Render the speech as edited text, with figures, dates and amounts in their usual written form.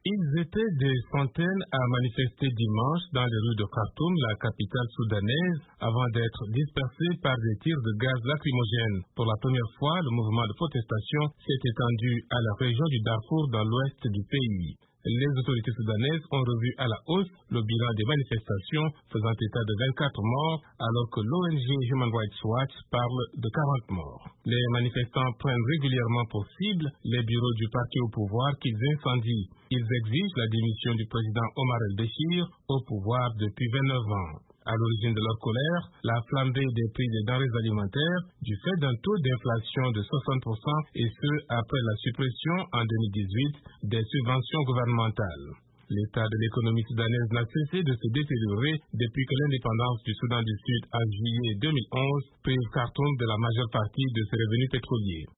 Ils étaient des centaines à manifester dimanche dans les rues de Khartoum, la capitale soudanaise, avant d'être dispersés par des tirs de gaz lacrymogène. Pour la première fois, le mouvement de protestation s'est étendu à la région du Darfour dans l'ouest du pays. Les autorités soudanaises ont revu à la hausse le bilan des manifestations, faisant état de 24 morts, alors que l'ONG Human Rights Watch parle de 40 morts. Les manifestants prennent régulièrement pour cible les bureaux du parti au pouvoir qu'ils incendient. Ils exigent la démission du président Omar el-Béchir, au pouvoir depuis 29 ans. À l'origine de leur colère, la flambée des prix des denrées alimentaires du fait d'un taux d'inflation de 60% et ce après la suppression en 2018 des subventions gouvernementales. L'état de l'économie soudanaise n'a cessé de se détériorer depuis que l'indépendance du Soudan du Sud en juillet 2011 prive Khartoum de la majeure partie de ses revenus pétroliers.